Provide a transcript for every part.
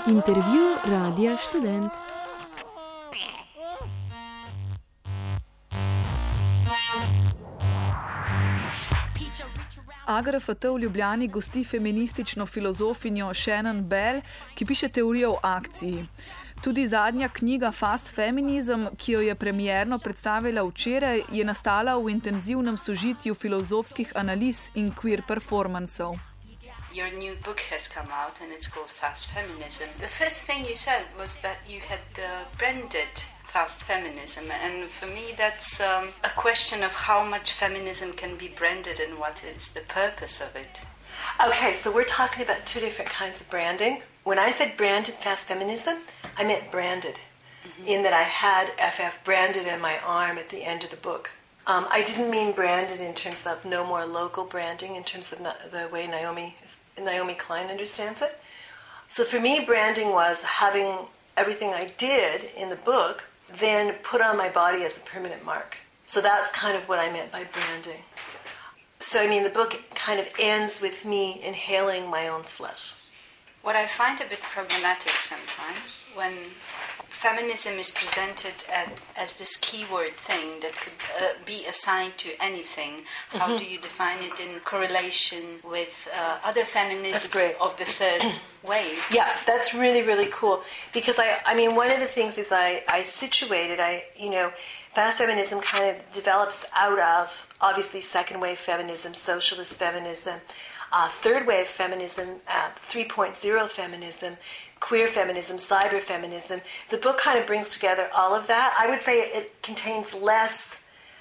Intervju Radia Študent. AGRFT v Ljubljani gosti feministično filozofinjo Shannon Bell, ki piše teorijo o akciji. Tudi zadnja knjiga Fast Feminism, ki jo je premierno predstavila včeraj, je nastala v intenzivnem sožitju filozofskih analiz in queer performancev. Your new book has come out and it's called Fast Feminism. The first thing you said was that you had branded Fast Feminism, and for me that's a question of how much feminism can be branded and what is the purpose of it. Okay, so we're talking about two different kinds of branding. When I said branded Fast Feminism, I meant branded, in that I had FF branded on my arm at the end of the book. I didn't mean branded in terms of no more local branding, in terms of the way Naomi Klein understands it. So for me, branding was having everything I did in the book then put on my body as a permanent mark. So that's kind of what I meant by branding. So I mean, the book kind of ends with me inhaling my own flesh. What I find a bit problematic sometimes when feminism is presented as this keyword thing that could be assigned to anything. How do you define it in correlation with other feminists of the third wave? Yeah, that's really, really cool. Because I mean, one of the things is I situated, Fast Feminism kind of develops out of, obviously, second wave feminism, socialist feminism, third wave feminism, 3.0 feminism, queer feminism, cyber feminism. The book kind of brings together all of that. I would say it contains less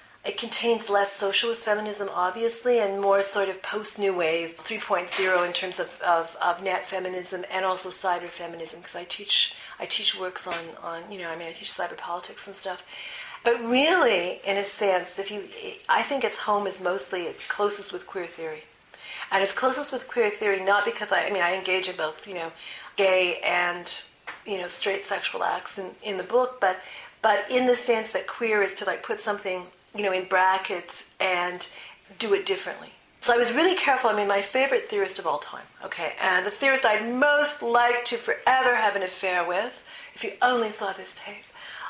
socialist feminism, obviously, and more sort of post-new wave, 3.0 in terms of net feminism and also cyber feminism, because I teach works on I teach cyber politics and stuff. But really, in a sense, I think its home is mostly, it's closest with queer theory. And it's closest with queer theory not because I engage in both, gay and, straight sexual acts in the book, but in the sense that queer is to put something, in brackets and do it differently. So I was really careful. My favorite theorist of all time, okay, and the theorist I'd most like to forever have an affair with, if you only saw this tape,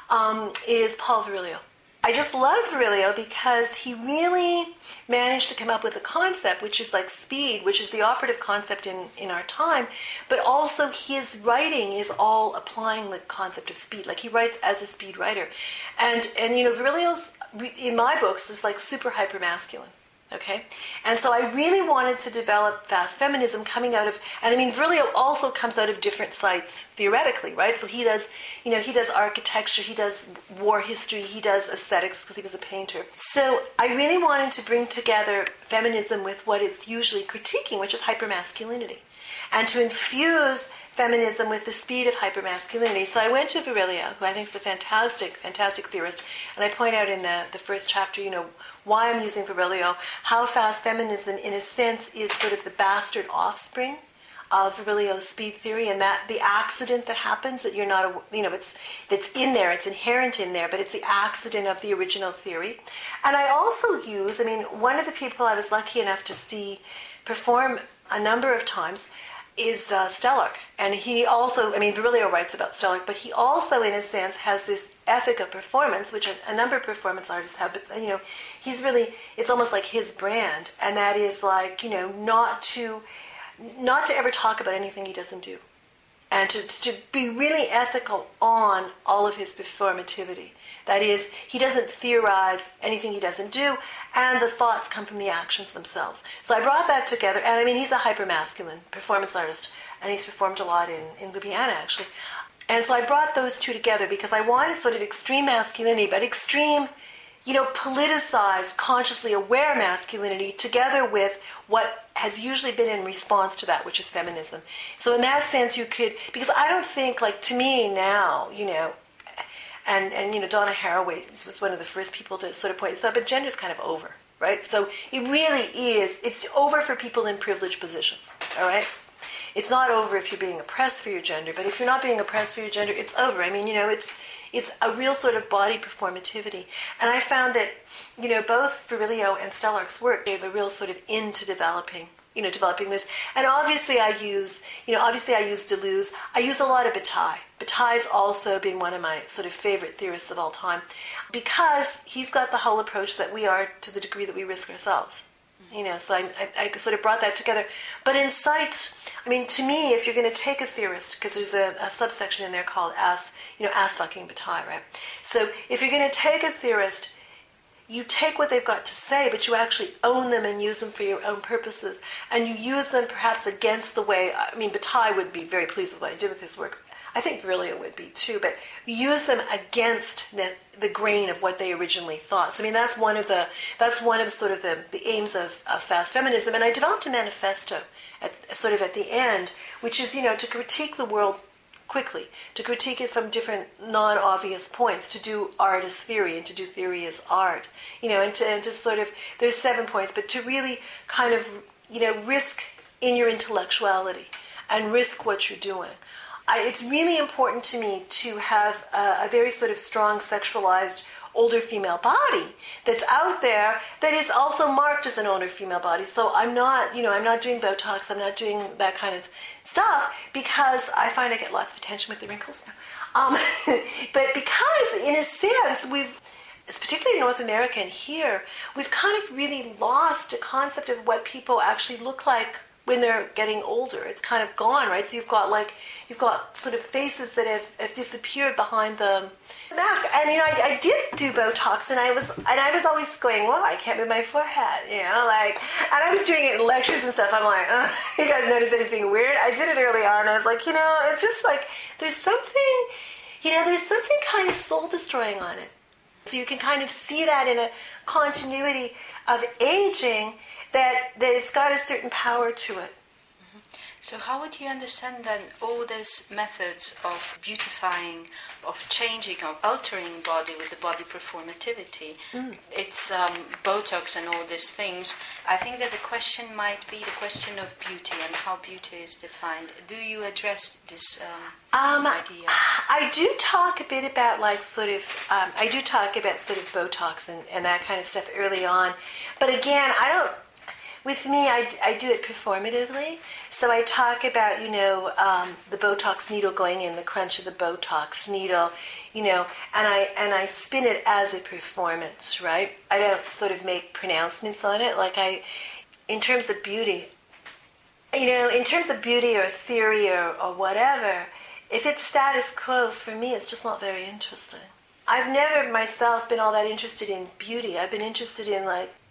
is Paul Virilio. I just love Virilio because he really managed to come up with a concept which is like speed, which is the operative concept in our time, but also his writing is all applying the concept of speed. Like he writes as a speed writer. And Virilio's, in my books, is like super hyper masculine. Okay? And so I really wanted to develop fast feminism coming out of, Virilio also comes out of different sites theoretically, right? So he does architecture, he does war history, he does aesthetics because he was a painter. So I really wanted to bring together feminism with what it's usually critiquing, which is hypermasculinity, and to infuse feminism with the speed of hypermasculinity. So I went to Virilio, who I think is a fantastic, fantastic theorist, and I point out in the first chapter, why I'm using Virilio, how fast feminism, in a sense, is sort of the bastard offspring of Virilio's speed theory, and that the accident that happens, that you're not, that's in there, it's inherent in there, but it's the accident of the original theory. And I also use, one of the people I was lucky enough to see perform a number of times is Stellark. And he also, Virilio writes about Stellark, but he also, in a sense, has this ethic of performance, which a number of performance artists have, but, he's really, it's almost like his brand, and that is not to ever talk about anything he doesn't do, and to be really ethical on all of his performativity. That is, he doesn't theorize anything he doesn't do, and the thoughts come from the actions themselves. So I brought that together, and he's a hyper-masculine performance artist, and he's performed a lot in Ljubljana, actually. And so I brought those two together because I wanted sort of extreme masculinity, but extreme, politicized, consciously aware masculinity together with what has usually been in response to that, which is feminism. So in that sense, you could, because I don't think, to me now, and Donna Haraway was one of the first people to sort of point this out, but gender's kind of over, right? So it really is, it's over for people in privileged positions, all right? It's not over if you're being oppressed for your gender, but if you're not being oppressed for your gender, it's over. It's a real sort of body performativity. And I found that, both Virilio and Stellark's work gave a real sort of into developing developing this. And obviously I use Deleuze. I use a lot of Bataille. Bataille's also been one of my sort of favorite theorists of all time, because he's got the whole approach that we are to the degree that we risk ourselves. So I sort of brought that together. But in Seitz, I mean, to me, if you're going to take a theorist, because there's a subsection in there called ass fucking Bataille, right? So if you're going to take a theorist, you take what they've got to say, but you actually own them and use them for your own purposes. And you use them perhaps against the way, I mean, Bataille would be very pleased with what I did with his work. I think Virilio would be too, but use them against the grain of what they originally thought. So I mean, that's one of sort of the aims of fast feminism. And I developed a manifesto at the end, which is to critique the world quickly, to critique it from different non-obvious points, to do art as theory and to do theory as art, and to sort of, there's 7 points, but to really kind of risk in your intellectuality and risk what you're doing. It's really important to me to have a very sort of strong sexualized older female body that's out there that is also marked as an older female body. So I'm not doing Botox, I'm not doing that kind of stuff, because I find I get lots of attention with the wrinkles now. But because, in a sense, particularly in North America and here, we've kind of really lost a concept of what people actually look like when they're getting older. It's kind of gone, right? So you've got sort of faces that have disappeared behind the mask. And I did do Botox, and I was always going, well, I can't move my forehead, and I was doing it in lectures and stuff. I'm like, you guys notice anything weird? I did it early on. I was like, it's just like there's something kind of soul destroying on it. So you can kind of see that in a continuity of aging, that it's got a certain power to it. So how would you understand then all these methods of beautifying, of changing, of altering body with the body performativity? It's Botox and all these things. I think that the question might be the question of beauty and how beauty is defined. Do you address this idea? I do talk a bit about sort of Botox and that kind of stuff early on. But again, with me, I do it performatively. So I talk about, the Botox needle going in, the crunch of the Botox needle, and I spin it as a performance, right? I don't sort of make pronouncements on it. In terms of beauty, or theory or whatever, if it's status quo, for me, it's just not very interesting. I've never myself been all that interested in beauty. I've been interested in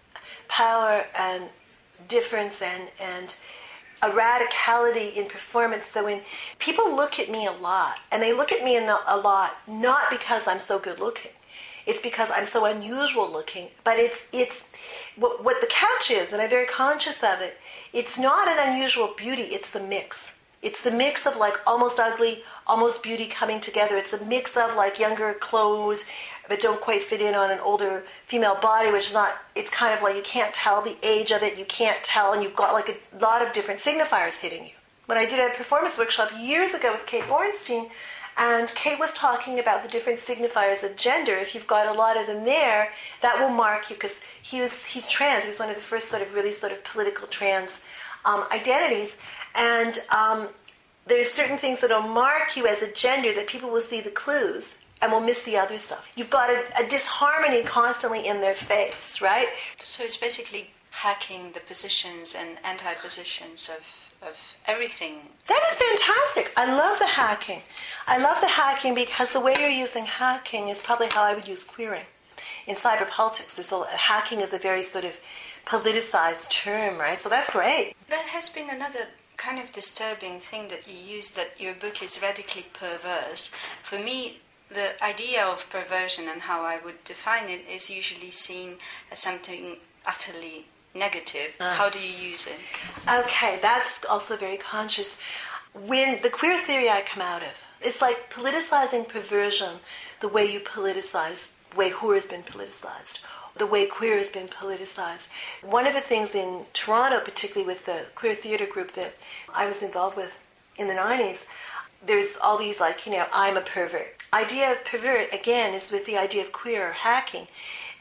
power and difference and a radicality in performance. So when people look at me a lot, and they look at me a lot not because I'm so good looking, it's because I'm so unusual looking. But it's what the catch is, and I'm very conscious of it. It's not an unusual beauty, it's the mix. It's the mix of almost ugly, almost beauty coming together. It's a mix of younger clothes that don't quite fit in on an older female body, which is not, it's kind of you can't tell the age of it, you can't tell, and you've got a lot of different signifiers hitting you. When I did a performance workshop years ago with Kate Bornstein, and Kate was talking about the different signifiers of gender. If you've got a lot of them there, that will mark you, because he's trans. He's one of the first really political trans identities. And there's certain things that will mark you as a gender that people will see the clues and will miss the other stuff. You've got a disharmony constantly in their face, right? So it's basically hacking the positions and anti-positions of everything. That is fantastic. I love the hacking. I love the hacking because the way you're using hacking is probably how I would use queering. In cyberpolitics, hacking is a very sort of politicized term, right? So that's great. That has been another kind of disturbing thing that you use, that your book is radically perverse. For me, the idea of perversion and how I would define it is usually seen as something utterly negative. How do you use it? Okay, that's also very conscious. When the queer theory I come out of, it's like politicizing perversion the way you politicize, the way whore has been politicized, the way queer has been politicized. One of the things in Toronto, particularly with the queer theater group that I was involved with in the 90s, there's all these I'm a pervert. Idea of pervert, again, is with the idea of queer or hacking.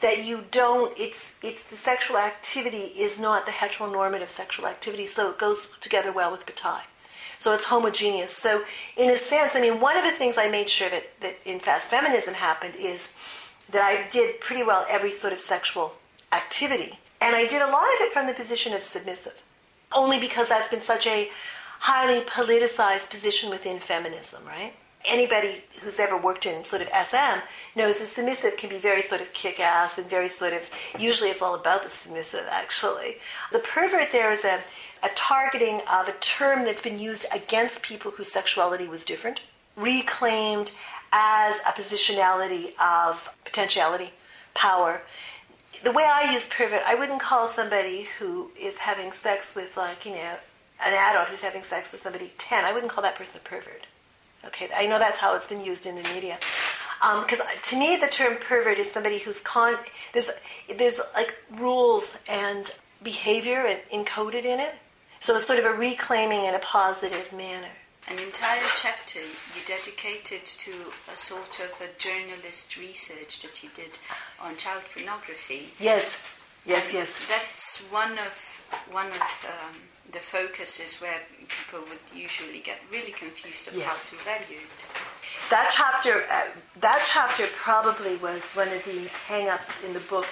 that you don't, it's the sexual activity is not the heteronormative sexual activity, so it goes together well with Bataille. So it's homogeneous. So in a sense, I mean, one of the things I made sure that in Fast Feminism happened is that I did pretty well every sort of sexual activity. And I did a lot of it from the position of submissive, only because that's been such a highly politicized position within feminism, right? Anybody who's ever worked in sort of SM knows the submissive can be very sort of kick-ass and very sort of, usually it's all about the submissive, actually. The pervert there is a targeting of a term that's been used against people whose sexuality was different, reclaimed as a positionality of potentiality, power. The way I use pervert, I wouldn't call somebody who is having sex with, like, you know, an adult who's having sex with somebody 10, I wouldn't call that person a pervert. Okay, I know that's how it's been used in the media. Because to me, the term pervert is somebody who's there's like rules and behavior encoded in it. So it's sort of a reclaiming in a positive manner. An entire chapter you dedicated to a sort of a journalist research that you did on child pornography. Yes. That's one of the focuses where people would usually get really confused of how to value it. That chapter probably was one of the hang-ups in the book.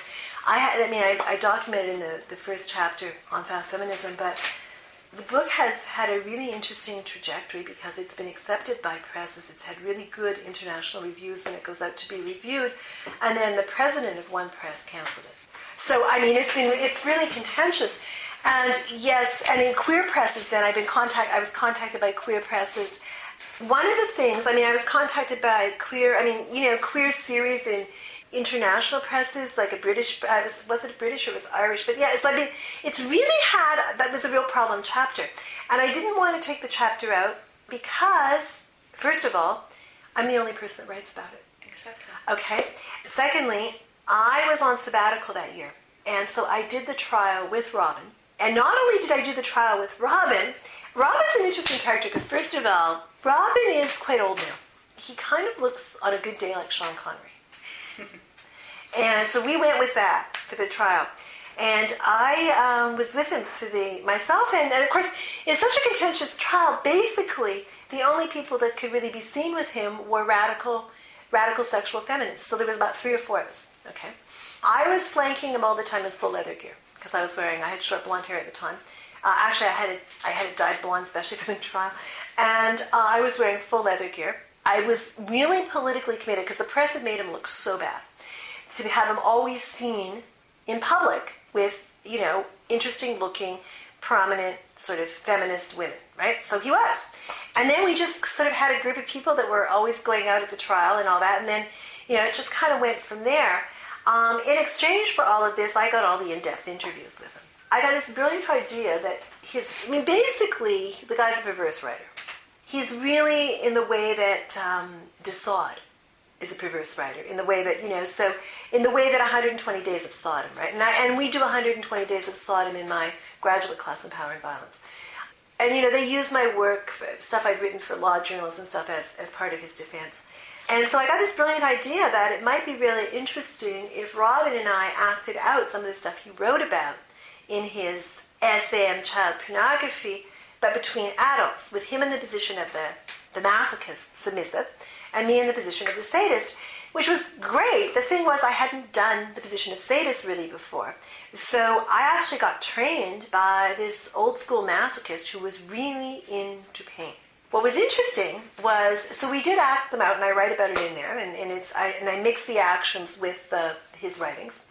I documented in the first chapter on Fast Feminism, but the book has had a really interesting trajectory because it's been accepted by presses. It's had really good international reviews when it goes out to be reviewed, and then the president of one press canceled it. So I mean, it's really contentious. And yes, and in queer presses then I was contacted by queer presses. One of the things, I was contacted by queer series in international presses, like a British, was it British or was it Irish? But yeah, it's really that was a real problem chapter. And I didn't want to take the chapter out because, first of all, I'm the only person that writes about it. Exactly. Okay. Secondly, I was on sabbatical that year. And so I did the trial with Robin. And not only did I do the trial with Robin's an interesting character because, first of all, Robin is quite old now. He kind of looks on a good day like Sean Connery. And so we went with that for the trial. And I was with him for myself. And of course, it's such a contentious trial. Basically, the only people that could really be seen with him were radical sexual feminists. So there was about 3 or 4 of us. Okay. I was flanking him all the time in full leather gear because I had short blonde hair at the time. Actually, I had it dyed blonde, especially for the trial. And I was wearing full leather gear. I was really politically committed because the press had made him look so bad. To have him always seen in public with, interesting looking, prominent sort of feminist women, right? So he was. And then we just sort of had a group of people that were always going out at the trial and all that. And then, it just kind of went from there. In exchange for all of this, I got all the in-depth interviews with him. I got this brilliant idea that basically, the guy's a perverse writer. He's really in the way that de Sade is a perverse writer, in the way that, in the way that 120 Days of Sodom, right? And we do 120 Days of Sodom in my graduate class in Power and Violence. And, they use my work, stuff I'd written for law journals and stuff as part of his defense. And so I got this brilliant idea that it might be really interesting if Robin and I acted out some of the stuff he wrote about in his essay on child pornography, but between adults, with him in the position of the masochist, submissive, and me in the position of the sadist, which was great. The thing was I hadn't done the position of sadist really before. So I actually got trained by this old school masochist who was really into pain. What was interesting was, so we did act them out, and I write about it in there, and I mix the actions with his writings.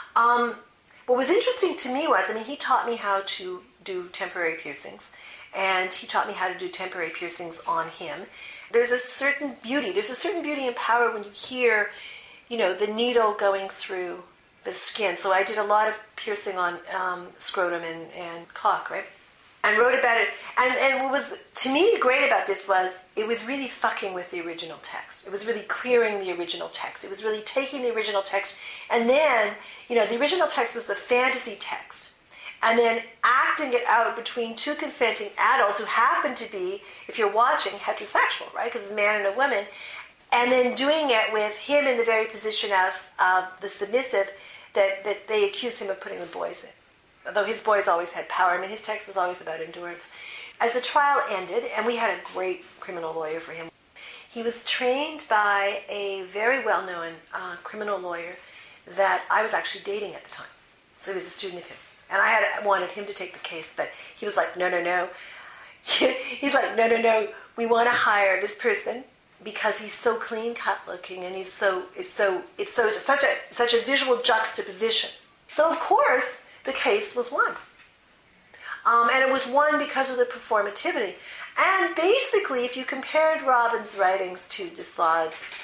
What was interesting to me was, he taught me how to do temporary piercings, and he taught me how to do temporary piercings on him. There's a certain beauty and power when you hear, the needle going through the skin. So I did a lot of piercing on scrotum and cock, right? And wrote about it. And what was, to me, great about this was it was really fucking with the original text. It was really clearing the original text. It was really taking the original text. And then, the original text was the fantasy text. And then acting it out between 2 consenting adults who happen to be, if you're watching, heterosexual, right? Because it's a man and a woman. And then doing it with him in the very position of the submissive, that they accused him of putting the boys in. Although his boys always had power. I mean, his text was always about endurance. As the trial ended, and we had a great criminal lawyer for him, he was trained by a very well-known criminal lawyer that I was actually dating at the time. So he was a student of his. And I had wanted him to take the case, but he was like, no. He's like, no. We want to hire this person because he's so clean-cut looking, and it's such a visual juxtaposition. So of course the case was won, and it was won because of the performativity. And basically, if you compared Robin's writings to de Sade's,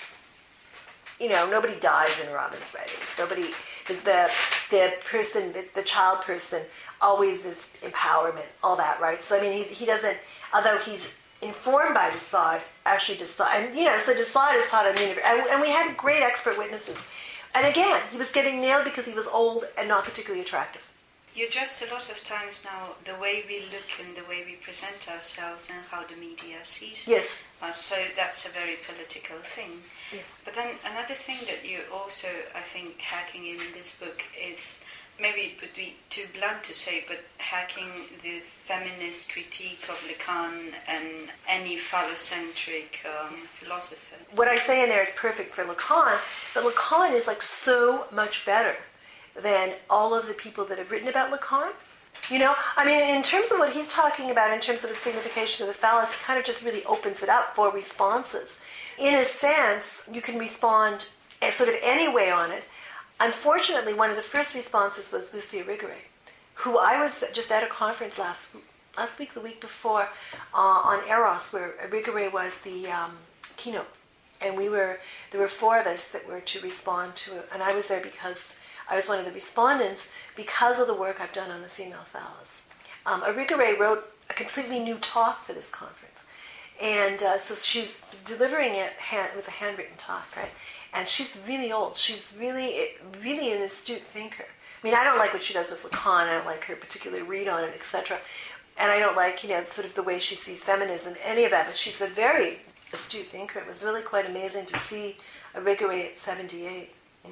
nobody dies in Robin's writings. Nobody, the person, the child person, always is empowerment, all that, right? So I mean, he doesn't, although he's informed by de Sade, actually de Sade, and so de Sade is taught on the university, and we had great expert witnesses. And again, he was getting nailed because he was old and not particularly attractive. You address a lot of times now the way we look and the way we present ourselves and how the media sees Yes. us. So that's a very political thing. Yes. But then another thing that you also, I think, hacking in this book is, maybe it would be too blunt to say, but hacking the feminist critique of Lacan and any phallocentric philosopher. What I say in there is perfect for Lacan, but Lacan is like so much better than all of the people that have written about Lacan. I mean, in terms of what he's talking about, in terms of the signification of the phallus, he kind of just really opens it up for responses. In a sense, you can respond sort of any way on it. Unfortunately, one of the first responses was Lucia Irigaray, who I was just at a conference last week, the week before, on Eros, where Irigaray was the keynote. And there were four of us that were to respond to it, and I was there because I was one of the respondents because of the work I've done on the female phallus. Irigaray wrote a completely new talk for this conference. And so she's delivering it with a handwritten talk, right? And she's really old. She's really an astute thinker. I mean, I don't like what she does with Lacan. I don't like her particular read on it, etc. And I don't like, sort of the way she sees feminism, any of that. But she's a very astute thinker. It was really quite amazing to see Irigaray at 78,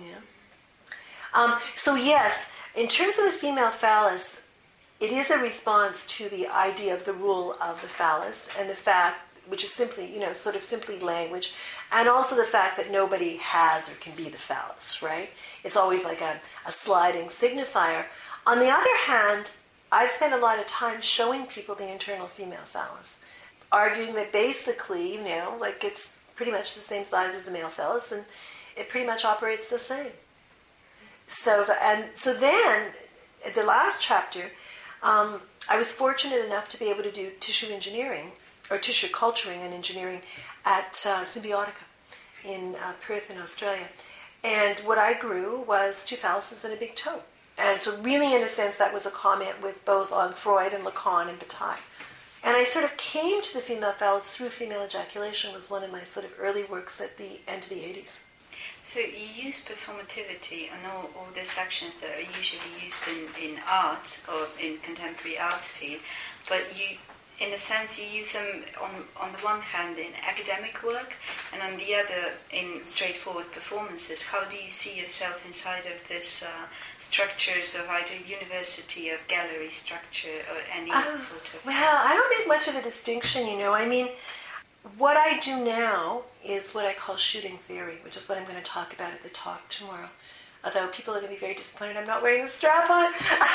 So yes, in terms of the female phallus, it is a response to the idea of the rule of the phallus and the fact, which is simply, sort of simply language, and also the fact that nobody has or can be the phallus, right? It's always like a sliding signifier. On the other hand, I've spent a lot of time showing people the internal female phallus, arguing that basically, like it's pretty much the same size as the male phallus, and it pretty much operates the same. So then, the last chapter, I was fortunate enough to be able to do tissue engineering, or tissue culturing and engineering at Symbiotica in Perth in Australia. And what I grew was two phalluses and a big toe. And so really, in a sense, that was a comment with both on Freud and Lacan and Bataille. And I sort of came to the female phallus through female ejaculation, was one of my sort of early works at the end of the 80s. So you use performativity and all the sections that are usually used in art or in contemporary arts field, but you, in a sense, you use them on the one hand in academic work and on the other in straightforward performances. How do you see yourself inside of this structures of either university, of gallery structure, or any sort of... Well, I don't make much of a distinction, I mean, what I do now is what I call shooting theory, which is what I'm going to talk about at the talk tomorrow. Although people are going to be very disappointed I'm not wearing the strap on.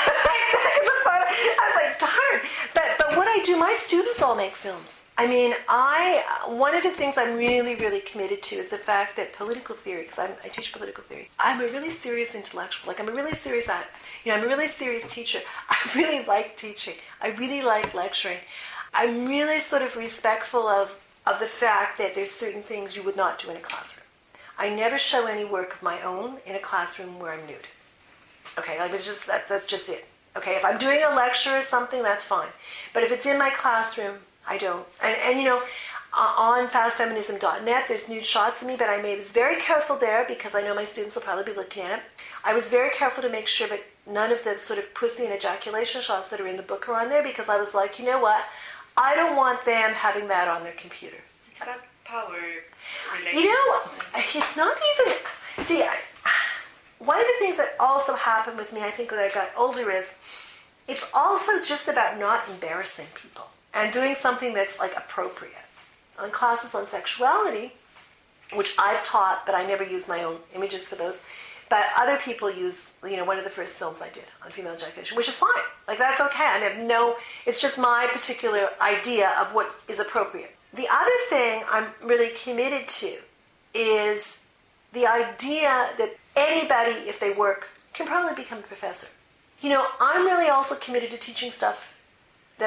I was like, darn. But what I do, my students all make films. I mean, one of the things I'm really, really committed to is the fact that political theory, because I teach political theory, I'm a really serious intellectual. Like, I'm a really serious, I'm a really serious teacher. I really like teaching. I really like lecturing. I'm really sort of respectful of the fact that there's certain things you would not do in a classroom. I never show any work of my own in a classroom where I'm nude. Okay, like it's just that's just it. Okay, if I'm doing a lecture or something, that's fine. But if it's in my classroom, I don't. And on fastfeminism.net, there's nude shots of me, but I was very careful there because I know my students will probably be looking at it. I was very careful to make sure that none of the sort of pussy and ejaculation shots that are in the book are on there, because I was like, you know what? I don't want them having that on their computer. It's about power relations. It's not even... See, one of the things that also happened with me, I think, when I got older is it's also just about not embarrassing people and doing something that's like appropriate. On classes on sexuality, which I've taught, but I never use my own images for those, but other people use, one of the first films I did on female ejaculation, which is fine. Like, that's okay. I have it's just my particular idea of what is appropriate. The other thing I'm really committed to is the idea that anybody, if they work, can probably become a professor. I'm really also committed to teaching stuff that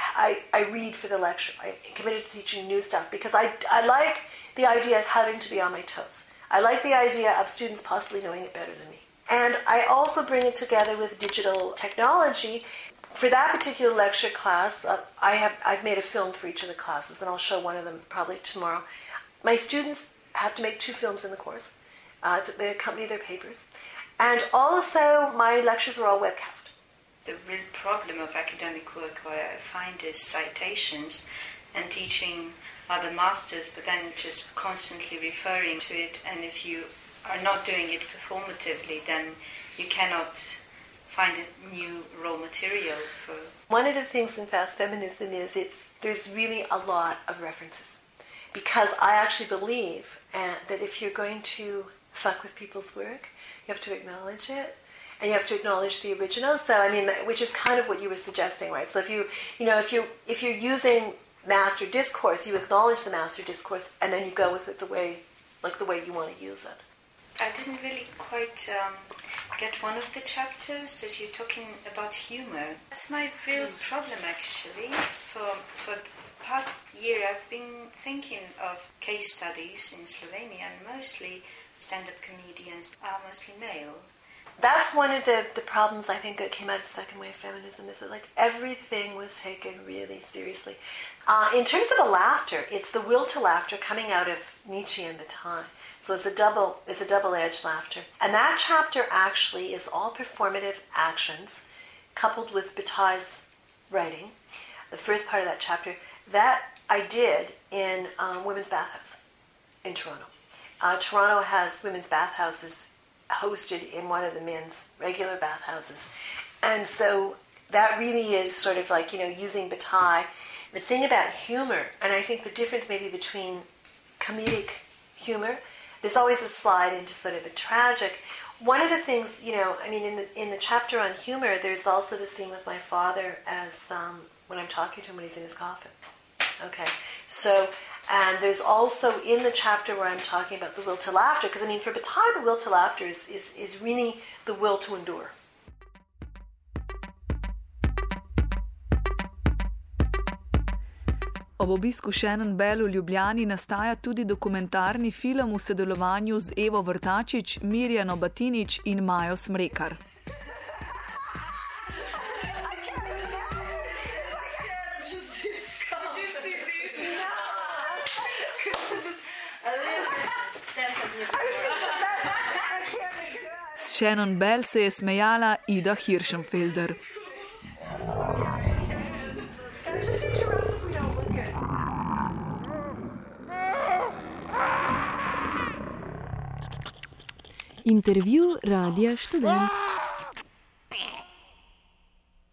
I read for the lecture. I'm committed to teaching new stuff because I like the idea of having to be on my toes. I like the idea of students possibly knowing it better than me. And I also bring it together with digital technology. For that particular lecture class, I've made a film for each of the classes, and I'll show one of them probably tomorrow. My students have to make 2 films in the course. They accompany their papers. And also, my lectures are all webcast. The real problem of academic work, what I find, is citations and teaching other masters, but then just constantly referring to it. And if you are not doing it performatively, then you cannot find a new raw material for... One of the things in fast feminism is there's really a lot of references. Because I actually believe that if you're going to fuck with people's work, you have to acknowledge it, and you have to acknowledge the original. So, which is kind of what you were suggesting, right? So if you're using master discourse, you acknowledge the master discourse, and then you go with it the way you want to use it. I didn't really quite get one of the chapters that you're talking about humor. That's my real problem, actually. For the past year, I've been thinking of case studies in Slovenia, and mostly stand-up comedians are mostly male. That's one of the problems I think that came out of second wave feminism, is that everything was taken really seriously. In terms of the laughter, it's the will to laughter coming out of Nietzsche and Bataille. So it's a double-edged laughter. And that chapter actually is all performative actions coupled with Bataille's writing. The first part of that chapter, that I did in Women's Bathhouse in Toronto. Toronto has women's bathhouses hosted in one of the men's regular bathhouses. And so that really is sort of using Bataille. The thing about humor, and I think the difference maybe between comedic humor, there's always a slide into sort of a tragic. One of the things, in the chapter on humor, there's also the scene with my father as when I'm talking to him when he's in his coffin. Okay, so, and there's also in the chapter where I'm talking about the will to laughter, because for Bataille, the will to laughter is really the will to endure. Ob obisku Shannon Bell v Ljubljani nastaja tudi dokumentarni film v sodelovanju z Evo Vrtačič, Mirjano Batinič in Majo Smrekar. S Shannon Bell se je smejala Ida Hirschenfelder. Intervju Radia Študent.